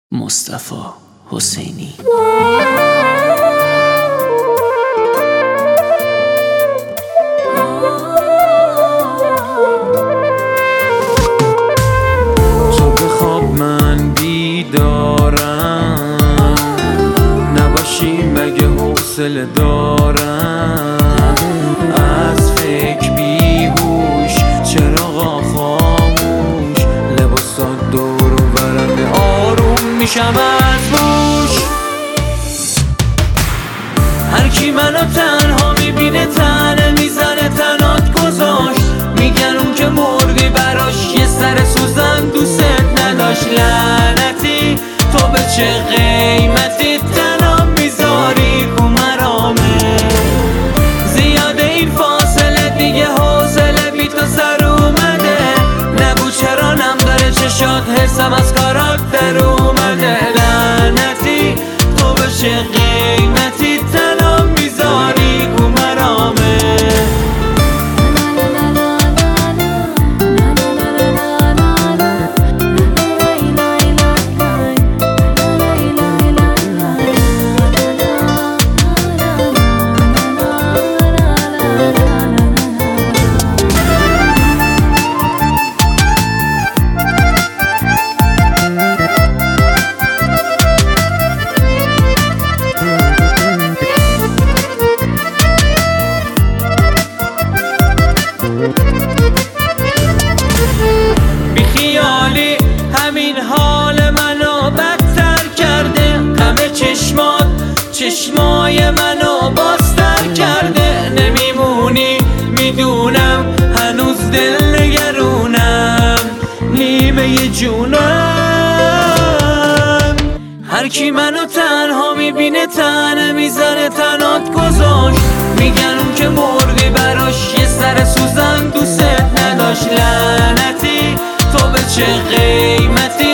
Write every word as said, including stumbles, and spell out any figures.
مصطفی حسینی. تو بخواب من بیدارم، نباشی مگه حوصله دارم. از فکر بیهوش، چراغا خاموش، لباسات دور و برمه، آروم میشم از بوش. هر کی منو تنها میبینه تنه میزنه تنات گذاشت. میگن اون که مردی براش یه سر سوزن دوست نداشت. لعنتی تو به چه قیمتی تنها میذاری کو مرامه. زیاده این فاصله دیگه حوصله بی تو سر اومده. نگو چرا نم داره چشات حسم از کارات در اومده. لعنتی تو به چه قیمتی تنها میذاری کو مرامه. بیخیالی همین حال منو بدتر کرده. غم چشمات چشمای منو بازتر کرده. نمیمونی میدونم هنوز دل نگرونم، نیمه جونم. هر کی منو تنها میبینه تنه میزنه تنات گذاشت. میگن اون که مردی براش یه سر سوزن دوست نداشت. لعنتی تو به چه قیمتی